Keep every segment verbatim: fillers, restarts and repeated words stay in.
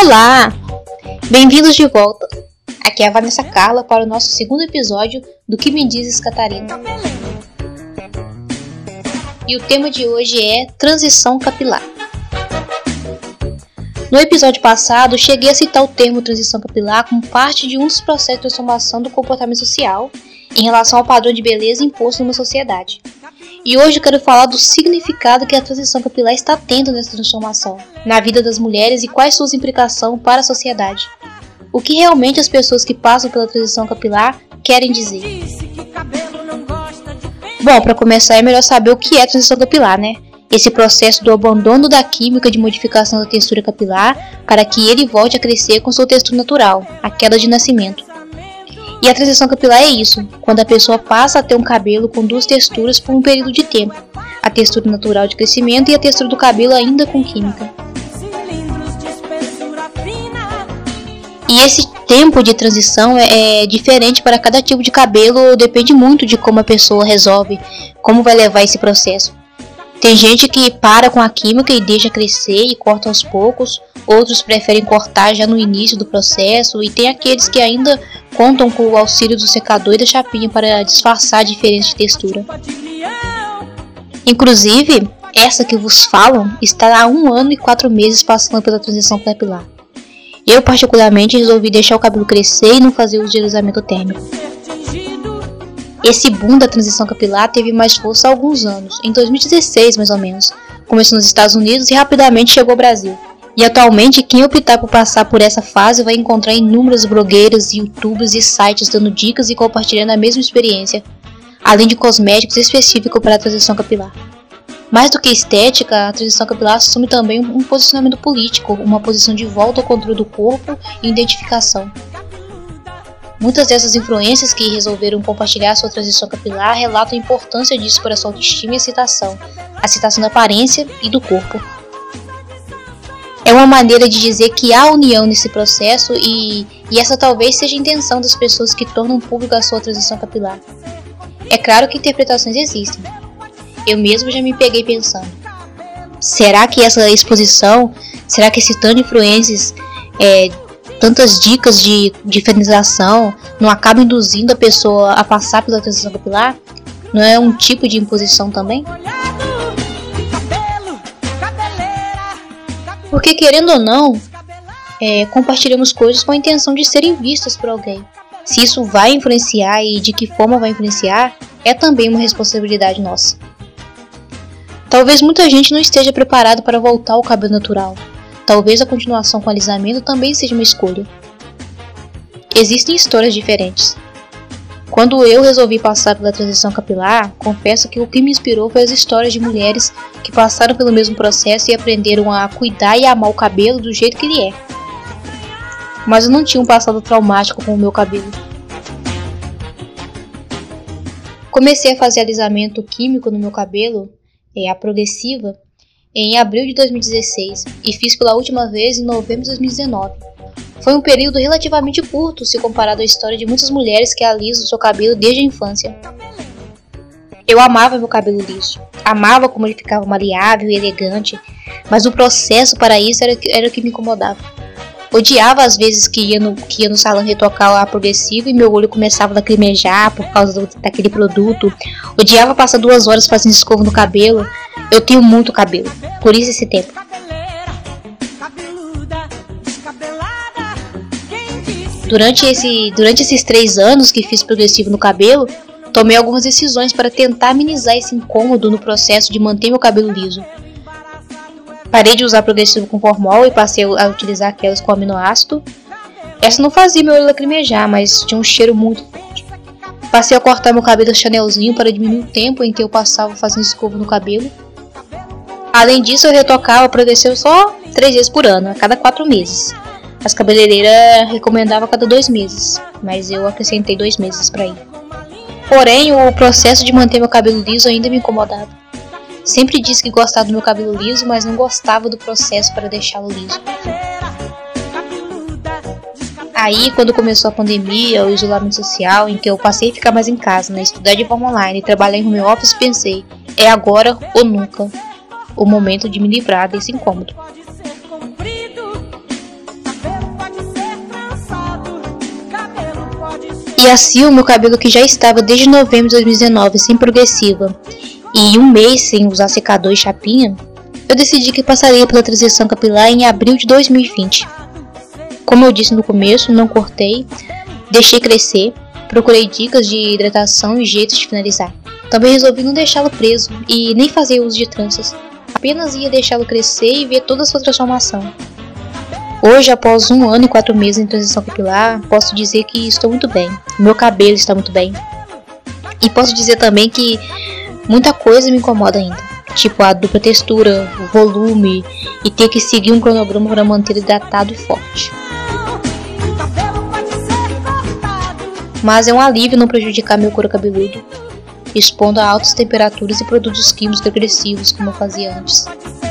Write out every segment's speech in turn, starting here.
Olá! Bem-vindos de volta! Aqui é a Vanessa Carla para o nosso segundo episódio do Que Me Dizes, Catarina. E o tema de hoje é transição capilar. No episódio passado, cheguei a citar o termo transição capilar como parte de um dos processos de transformação do comportamento social em relação ao padrão de beleza imposto numa sociedade. E hoje eu quero falar do significado que a transição capilar está tendo nessa transformação, na vida das mulheres e quais suas implicações para a sociedade. O que realmente as pessoas que passam pela transição capilar querem dizer. Bom, para começar é melhor saber o que é transição capilar, né? Esse processo do abandono da química de modificação da textura capilar para que ele volte a crescer com sua textura natural, a queda de nascimento. E a transição capilar é isso, quando a pessoa passa a ter um cabelo com duas texturas por um período de tempo, a textura natural de crescimento e a textura do cabelo ainda com química. E esse tempo de transição é, é diferente para cada tipo de cabelo, depende muito de como a pessoa resolve, como vai levar esse processo. Tem gente que para com a química e deixa crescer e corta aos poucos, outros preferem cortar já no início do processo e tem aqueles que ainda contam com o auxílio do secador e da chapinha para disfarçar a diferença de textura. Inclusive, essa que vos falam está há um ano e quatro meses passando pela transição capilar. Eu particularmente resolvi deixar o cabelo crescer e não fazer uso de alisamento térmico. Esse boom da transição capilar teve mais força há alguns anos, em dois mil e dezesseis mais ou menos. Começou nos Estados Unidos e rapidamente chegou ao Brasil. E atualmente quem optar por passar por essa fase vai encontrar inúmeras blogueiras, youtubers e sites dando dicas e compartilhando a mesma experiência, além de cosméticos específicos para a transição capilar. Mais do que estética, a transição capilar assume também um posicionamento político, uma posição de volta ao controle do corpo e identificação. Muitas dessas influências que resolveram compartilhar sua transição capilar relatam a importância disso para sua autoestima e aceitação, aceitação da aparência e do corpo. É uma maneira de dizer que há união nesse processo e, e essa talvez seja a intenção das pessoas que tornam pública a sua transição capilar. É claro que interpretações existem. Eu mesmo já me peguei pensando, será que essa exposição, será que esse tanto de influências, é, tantas dicas de diferenciação não acaba induzindo a pessoa a passar pela transição capilar? Não é um tipo de imposição também? Porque querendo ou não, é, compartilhamos coisas com a intenção de serem vistas por alguém. Se isso vai influenciar e de que forma vai influenciar, é também uma responsabilidade nossa. Talvez muita gente não esteja preparado para voltar ao cabelo natural. Talvez a continuação com o alisamento também seja uma escolha. Existem histórias diferentes. Quando eu resolvi passar pela transição capilar, confesso que o que me inspirou foi as histórias de mulheres que passaram pelo mesmo processo e aprenderam a cuidar e amar o cabelo do jeito que ele é. Mas eu não tinha um passado traumático com o meu cabelo. Comecei a fazer alisamento químico no meu cabelo, é, a progressiva, em abril de dois mil e dezesseis e fiz pela última vez em novembro de dois mil e dezenove. Foi um período relativamente curto se comparado à história de muitas mulheres que alisam seu cabelo desde a infância. Eu amava meu cabelo liso, amava como ele ficava maleável e elegante, mas o processo para isso era, era o que me incomodava. Odiava as vezes que ia, no, que ia no salão retocar a progressiva e meu olho começava a lacrimejar por causa do, daquele produto. Odiava passar duas horas fazendo escova no cabelo. Eu tenho muito cabelo, por isso esse tempo. Durante, esse, durante esses três anos que fiz progressivo no cabelo, tomei algumas decisões para tentar amenizar esse incômodo no processo de manter meu cabelo liso. Parei de usar progressivo com formol e passei a utilizar aquelas com aminoácido. Essa não fazia meu olho lacrimejar, mas tinha um cheiro muito forte. Passei a cortar meu cabelo chanelzinho para diminuir o tempo em que eu passava fazendo escova no cabelo. Além disso, eu retocava o progressivo só três vezes por ano, a cada quatro meses. As cabeleireiras recomendavam a cada dois meses, mas eu acrescentei dois meses para ir. Porém, o processo de manter meu cabelo liso ainda me incomodava. Sempre disse que gostava do meu cabelo liso, mas não gostava do processo para deixá-lo liso. Aí, quando começou a pandemia, o isolamento social, em que eu passei a ficar mais em casa, né, estudar de forma online e trabalhar em home office, pensei, é agora ou nunca o momento de me livrar desse incômodo. E assim o meu cabelo, que já estava desde novembro de dois mil e dezenove sem progressiva e um mês sem usar secador e chapinha, eu decidi que passaria pela transição capilar em abril de dois mil e vinte. Como eu disse no começo, não cortei, deixei crescer, procurei dicas de hidratação e jeitos de finalizar. Também resolvi não deixá-lo preso e nem fazer uso de tranças, apenas ia deixá-lo crescer e ver toda a sua transformação. Hoje, após um ano e quatro meses em transição capilar, posso dizer que estou muito bem, meu cabelo está muito bem. E posso dizer também que muita coisa me incomoda ainda, tipo a dupla textura, o volume e ter que seguir um cronograma para manter hidratado e forte. Mas é um alívio não prejudicar meu couro cabeludo, expondo a altas temperaturas e produtos químicos agressivos como eu fazia antes.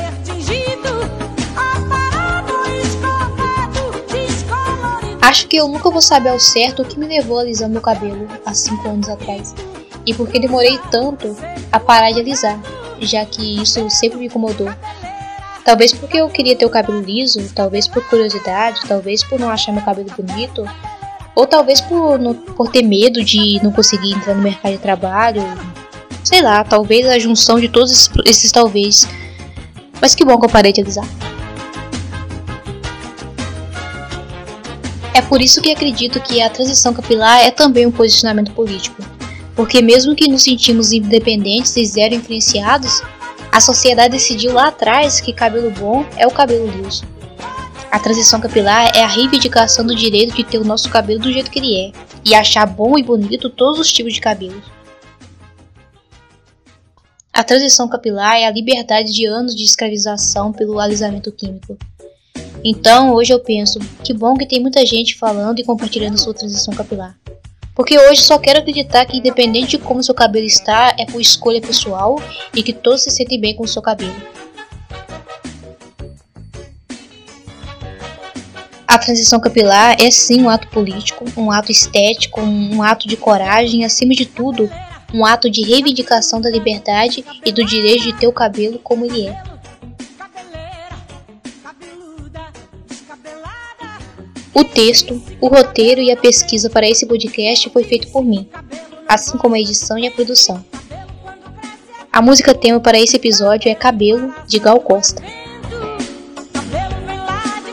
Acho que eu nunca vou saber ao certo o que me levou a alisar meu cabelo há cinco anos atrás, e por que demorei tanto a parar de alisar, já que isso sempre me incomodou. Talvez porque eu queria ter o cabelo liso, talvez por curiosidade, talvez por não achar meu cabelo bonito, ou talvez por, não, por ter medo de não conseguir entrar no mercado de trabalho. Sei lá, talvez a junção de todos esses, esses talvez. Mas que bom que eu parei de alisar. É por isso que acredito que a transição capilar é também um posicionamento político. Porque mesmo que nos sentimos independentes e zero influenciados, a sociedade decidiu lá atrás que cabelo bom é o cabelo liso. A transição capilar é a reivindicação do direito de ter o nosso cabelo do jeito que ele é, e achar bom e bonito todos os tipos de cabelo. A transição capilar é a liberdade de anos de escravização pelo alisamento químico. Então, hoje eu penso, que bom que tem muita gente falando e compartilhando sua transição capilar. Porque hoje só quero acreditar que independente de como seu cabelo está, é por escolha pessoal e que todos se sentem bem com o seu cabelo. A transição capilar é sim um ato político, um ato estético, um ato de coragem, acima de tudo, um ato de reivindicação da liberdade e do direito de ter o cabelo como ele é. O texto, o roteiro e a pesquisa para esse podcast foi feito por mim, assim como a edição e a produção. A música tema para esse episódio é Cabelo, de Gal Costa.